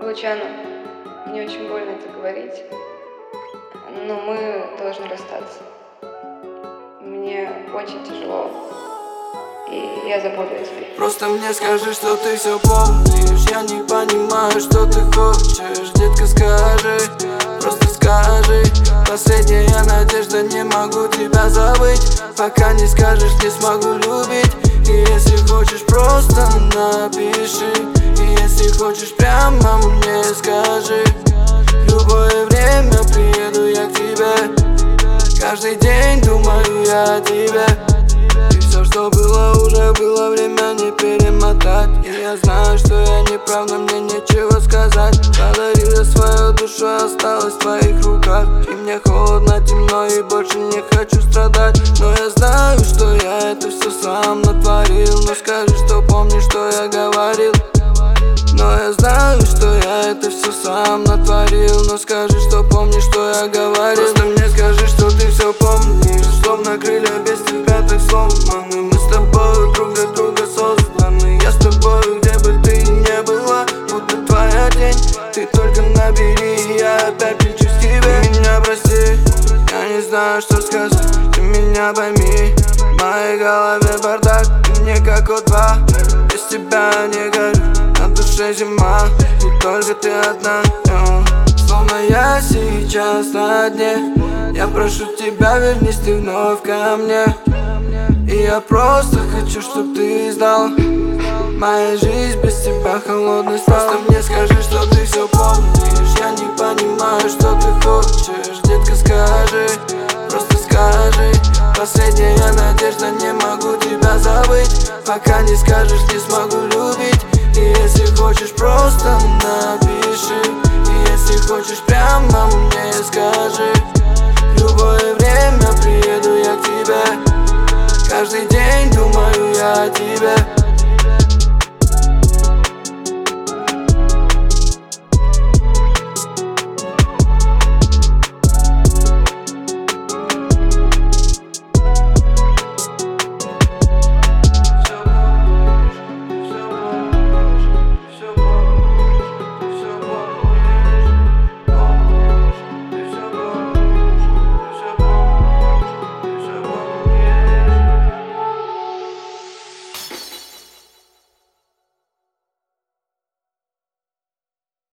Лучано, мне очень больно это говорить, но мы должны расстаться. Мне очень тяжело, и я забуду о тебе. Просто мне скажи, что ты все помнишь. Я не понимаю, что ты хочешь. Детка, скажи, просто скажи. Последняя надежда, не могу тебя забыть. Пока не скажешь, не смогу любить. И если хочешь, просто напиши. И если хочешь, прямо мне скажи. В любое время приеду я к тебе. Каждый день думаю я о тебе. И все, что было, уже было, время не перемотать. И я знаю, что я не прав, но мне нечего сказать. Подарил я свою душу, осталась в твоих руках. И мне холодно, темно, и больше не хочу страдать. Но я знаю, что я это все сам натворил. Но скажи, что помнишь, что я говорил. Но я знаю, что я это все сам натворил. Но скажи, что помнишь, что я говорил. Просто мне скажи, что ты все помнишь. Словно крылья без тебя так сломаны. Мы с тобой друг для друга созданы. Я с тобой, где бы ты ни была, буду твоя тень. Ты только набери, я опять лечу к тебе. Ты меня прости, я не знаю, что сказать. Ты меня пойми, в моей голове бардак. Ты мне как O2, без тебя не горю. На душе зима, и только ты одна. Словно я сейчас на дне. Я прошу тебя, вернись ты вновь ко мне. И я просто хочу, чтоб ты знал, моя жизнь без тебя холодной стала. Просто мне скажи, что ты все помнишь. Я не понимаю, что ты хочешь. Детка, скажи, просто скажи. Последняя надежда, не могу тебя забыть. Пока не скажешь, не смогу любить. И если хочешь, просто напиши. И если хочешь, прямо мне скажи. В любое время приеду я к тебе. Каждый день думаю я о тебе.